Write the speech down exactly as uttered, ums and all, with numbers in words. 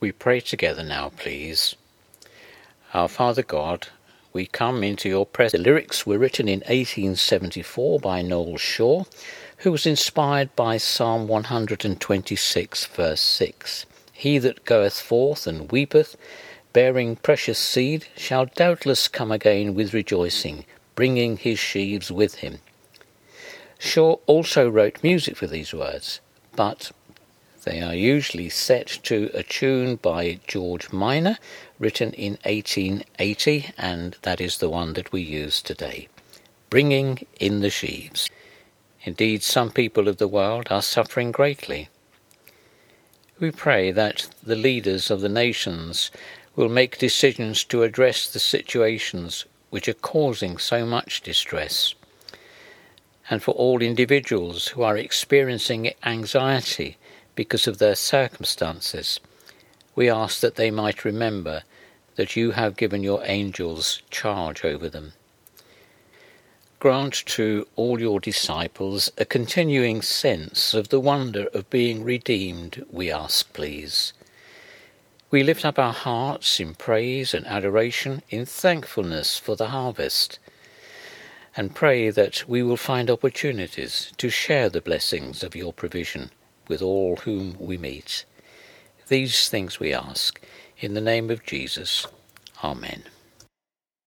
We pray together now, please. Our Father God, we come into your presence. The lyrics were written in eighteen seventy-four by Noel Shaw, who was inspired by Psalm one hundred twenty-six, verse six. He that goeth forth and weepeth, bearing precious seed, shall doubtless come again with rejoicing, bringing his sheaves with him. Shaw also wrote music for these words, but they are usually set to a tune by George Minor, written in eighteen eighty, and that is the one that we use today, Bringing in the Sheaves. Indeed, some people of the world are suffering greatly. We pray that the leaders of the nations will make decisions to address the situations which are causing so much distress. And for all individuals who are experiencing anxiety because of their circumstances, we ask that they might remember that you have given your angels charge over them. Grant to all your disciples a continuing sense of the wonder of being redeemed, we ask, please. We lift up our hearts in praise and adoration, in thankfulness for the harvest, and pray that we will find opportunities to share the blessings of your provision with all whom we meet. These things we ask in the name of Jesus. Amen.